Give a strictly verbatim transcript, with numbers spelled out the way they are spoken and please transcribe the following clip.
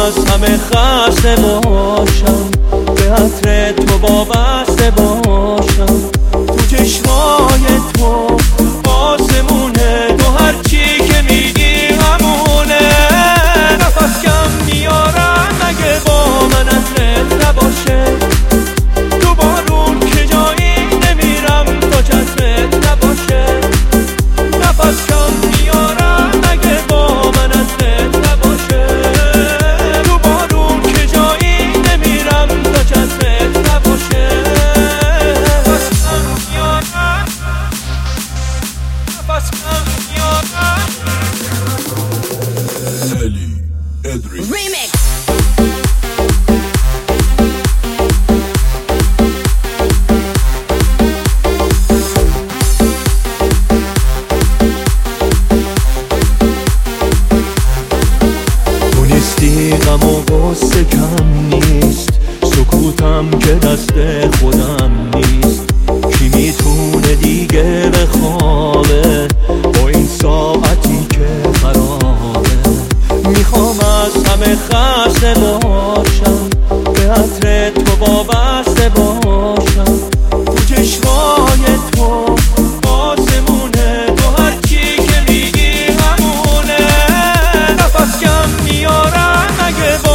از همه خسته باشم، به عطر تو وابسته باشم. تو چشمای تو آسمونه، تو هرچی که میگی همونه. نفس کم میارم اگه با من عطرت نباشه، تو بارون که جایی نمیرم تا چشمت نباشه. نفس کم میارم اگه با من عطرت نباشه، تو بارون که جایی نمیرم تا چشمت نباشه. نفس کم میارم، نفس کم میارم. الی ادریس Remix. غم و غصه کم نیست، سکوتم که دست خودم نیست. کی میتونه دیگه بخوابه با این ساعتی که خرابه؟ میخوام از همه خسته باشم، به عطر تو وابسته باشم. تو چشمای تو آسمونه، تو هرچی که میگی همونه. نفس کم میارم اگه با